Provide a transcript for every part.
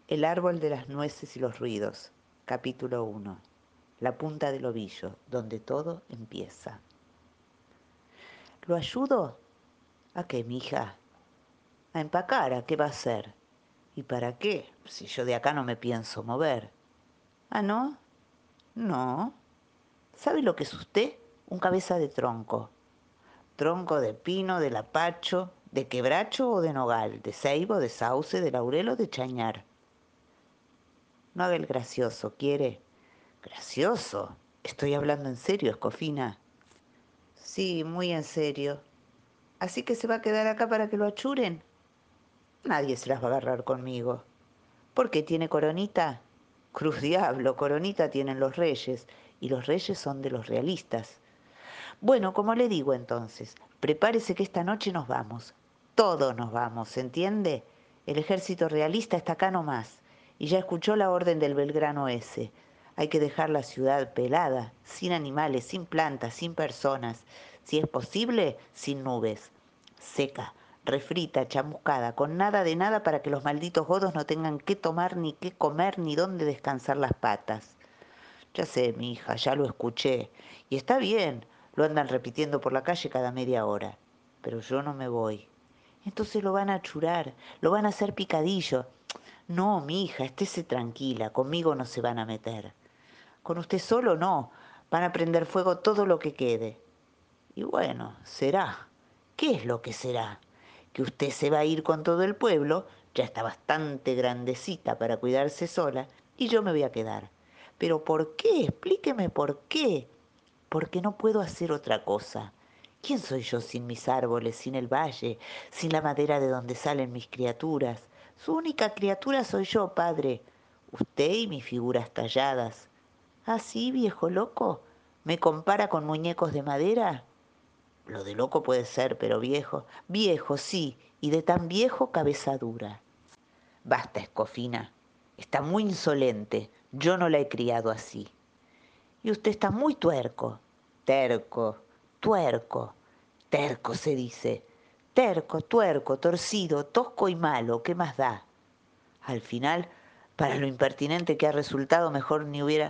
El árbol de las nueces y los ruidos. Capítulo 1. La punta del ovillo, donde todo empieza. ¿Lo ayudo? ¿A qué, mija? A empacar, ¿a qué va a ser? ¿Y para qué? Si yo de acá no me pienso mover. ¿Ah, no? No. ¿Sabe lo que es usted? Un cabeza de tronco. Tronco de pino, de lapacho, de quebracho o de nogal, de ceibo, de sauce, de laurel o de chañar. No haga el gracioso, ¿quiere? ¿Gracioso? Estoy hablando en serio, Escofina. Sí, muy en serio. ¿Así que se va a quedar acá para que lo achuren? Nadie se las va a agarrar conmigo. ¿Por qué tiene coronita? Cruz diablo, coronita tienen los reyes, y los reyes son de los realistas. Bueno, como le digo entonces, prepárese que esta noche nos vamos. Todos nos vamos, ¿entiende? El ejército realista está acá nomás, y ya escuchó la orden del Belgrano ese. Hay que dejar la ciudad pelada, sin animales, sin plantas, sin personas. Si es posible, sin nubes. Seca, refrita, chamuscada, con nada de nada para que los malditos godos no tengan qué tomar, ni qué comer, ni dónde descansar las patas. Ya sé, mi hija, ya lo escuché. Y está bien, lo andan repitiendo por la calle cada media hora. Pero yo no me voy. Entonces lo van a achurar, lo van a hacer picadillo. No, mi hija, estése tranquila, conmigo no se van a meter. Con usted solo no, van a prender fuego todo lo que quede. Y bueno, será. ¿Qué es lo que será? Que usted se va a ir con todo el pueblo, ya está bastante grandecita para cuidarse sola, y yo me voy a quedar. ¿Pero por qué? Explíqueme por qué. Porque no puedo hacer otra cosa. ¿Quién soy yo sin mis árboles, sin el valle, sin la madera de donde salen mis criaturas? Su única criatura soy yo, padre. Usted y mis figuras talladas. ¿Ah, sí, viejo loco? ¿Me compara con muñecos de madera? Lo de loco puede ser, pero viejo. Viejo, sí, y de tan viejo cabeza dura. Basta, Escofina. Está muy insolente. Yo no la he criado así. Y usted está muy tuerco. Terco, tuerco. Terco se dice. Terco, tuerco, torcido, tosco y malo. ¿Qué más da? Al final, para lo impertinente que ha resultado, mejor ni hubiera...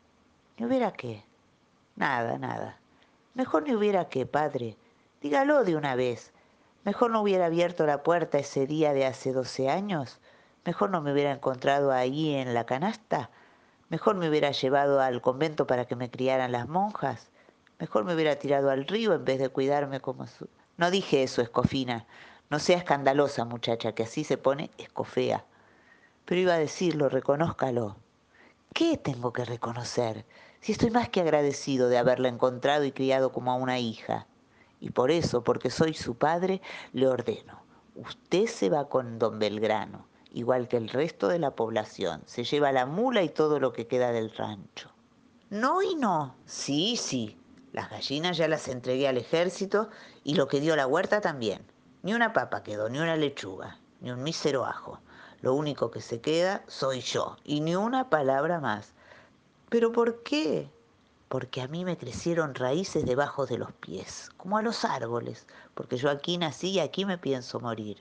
¿Ni hubiera qué? Nada, nada. Mejor ni hubiera qué, padre. Dígalo de una vez. Mejor no hubiera abierto la puerta ese día de hace 12 años. Mejor no me hubiera encontrado ahí en la canasta. Mejor me hubiera llevado al convento para que me criaran las monjas. Mejor me hubiera tirado al río en vez de cuidarme como su... No dije eso, Escofina. No sea escandalosa, muchacha, que así se pone escofea. Pero iba a decirlo, reconózcalo. ¿Qué tengo que reconocer? Si estoy más que agradecido de haberla encontrado y criado como a una hija. Y por eso, porque soy su padre, le ordeno. Usted se va con don Belgrano, igual que el resto de la población. Se lleva la mula y todo lo que queda del rancho. No y no. Sí, sí. Las gallinas ya las entregué al ejército y lo que dio la huerta también. Ni una papa quedó, ni una lechuga, ni un mísero ajo. Lo único que se queda soy yo, y ni una palabra más. ¿Pero por qué? Porque a mí me crecieron raíces debajo de los pies, como a los árboles, porque yo aquí nací y aquí me pienso morir.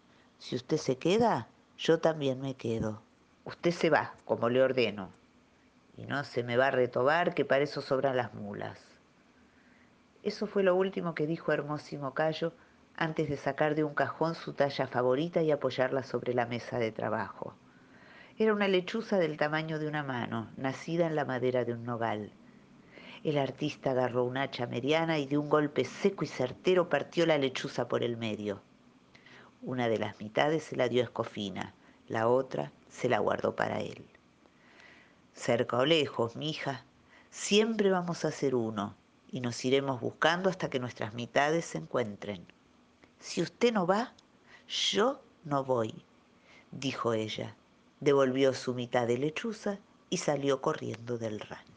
Si usted se queda, yo también me quedo. Usted se va, como le ordeno, y no se me va a retobar que para eso sobran las mulas. Eso fue lo último que dijo Hermósimo Cayo antes de sacar de un cajón su talla favorita y apoyarla sobre la mesa de trabajo. Era una lechuza del tamaño de una mano, nacida en la madera de un nogal. El artista agarró un hacha mediana y de un golpe seco y certero partió la lechuza por el medio. Una de las mitades se la dio a Escofina, la otra se la guardó para él. Cerca o lejos, mija, siempre vamos a ser uno y nos iremos buscando hasta que nuestras mitades se encuentren. Si usted no va, yo no voy, dijo ella. Devolvió su mitad de lechuza y salió corriendo del rancho.